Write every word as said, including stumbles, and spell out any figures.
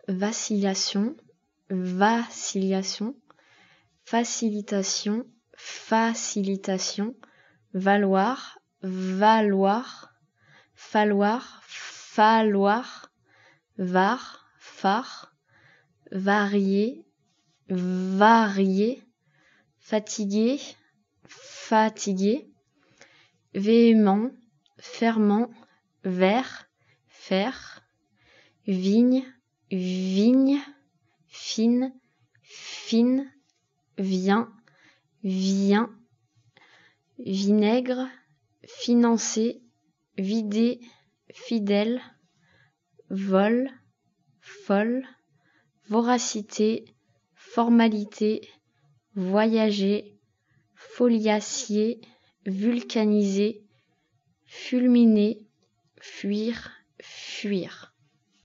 vacillation, vacillation, facilitation, facilitation, valoir, valoir, falloir, falloir, var, phare, varier, varier, fatigué, fatigué, véhément, ferment, vert, faire, vigne, vigne, fine, fine, vient, vient, vinaigre, financer, vider, fidèle, vol, folle, voracité, formalité, voyager, foliacier, vulcaniser, fulminer, fuir, fuir.